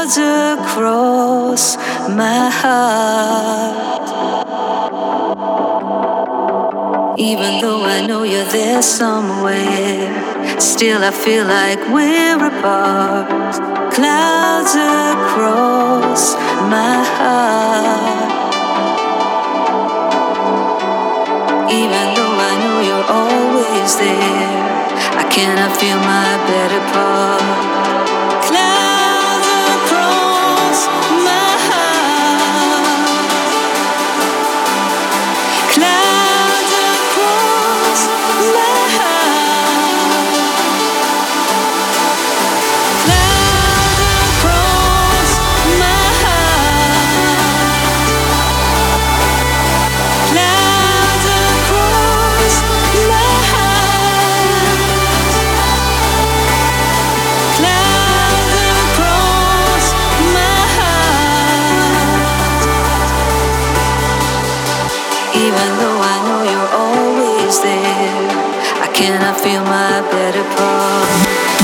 clouds across my heart. Even though I know you're there somewhere, still I feel like we're apart. Clouds across my heart. Even though I know you're always there, I cannot feel my better part. Clouds across my heart. Clouds across my heart. Clouds across my heart. Clouds across my heart. Clouds across my heart. Even though I know you're always there, I cannot feel my better part.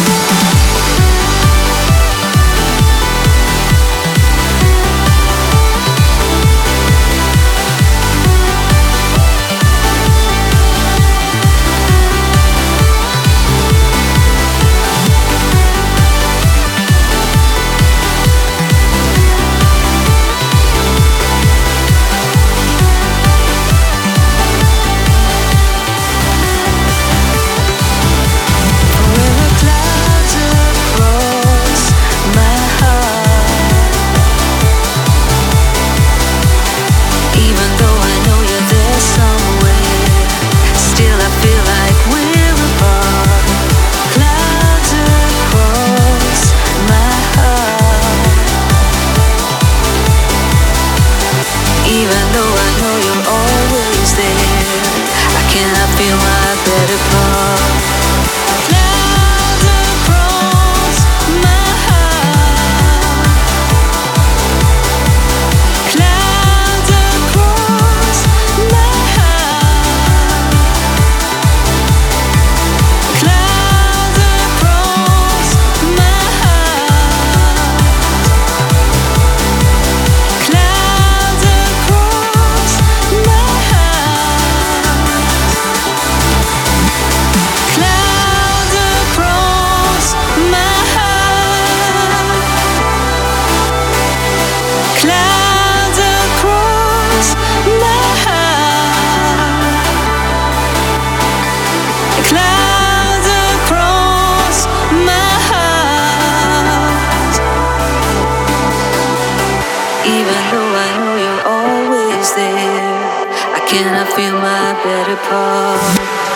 Even though I know you're always there, I cannot feel my better part. Clouds across my heart. Clouds across my heart. Clouds across my heart. Clouds across my heart. Clouds across my heart. Clouds across my heart. Clouds across my heart. Even though I know you're always there, I cannot feel my better part.